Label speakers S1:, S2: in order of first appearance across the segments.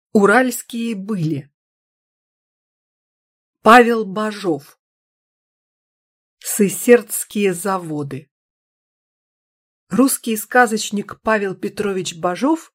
S1: Уральские были. Павел Бажов. Сысертские заводы. Русский сказочник Павел Петрович Бажов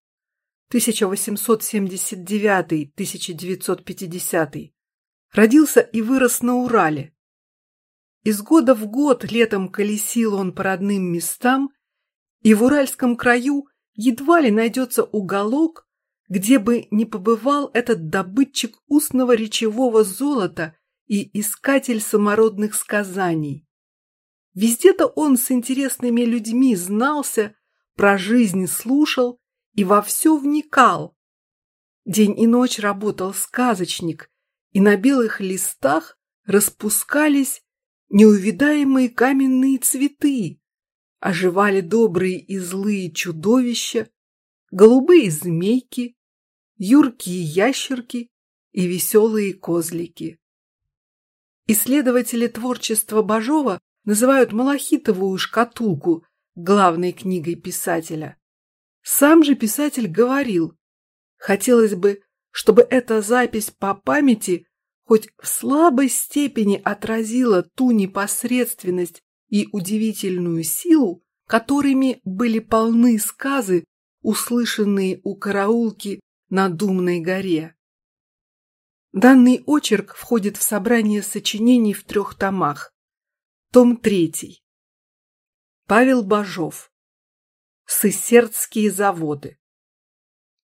S1: 1879-1950 родился и вырос на Урале. Из года в год летом колесил он по родным местам, и в Уральском краю едва ли найдется уголок, где бы не побывал этот добытчик устного речевого золота и искатель самородных сказаний. Везде-то он с интересными людьми знался, про жизнь слушал и во все вникал. День и ночь работал сказочник, и на белых листах распускались неувидаемые каменные цветы, оживали добрые и злые чудовища, голубые змейки, юркие ящерки и веселые козлики. Исследователи творчества Бажова называют «Малахитовую шкатулку» главной книгой писателя. Сам же писатель говорил: хотелось бы, чтобы эта запись по памяти хоть в слабой степени отразила ту непосредственность и удивительную силу, которыми были полны сказы, услышанные у караулки на Думной горе. Данный очерк входит в собрание сочинений в 3 томах. Том 3. Павел Бажов. Сысертские заводы.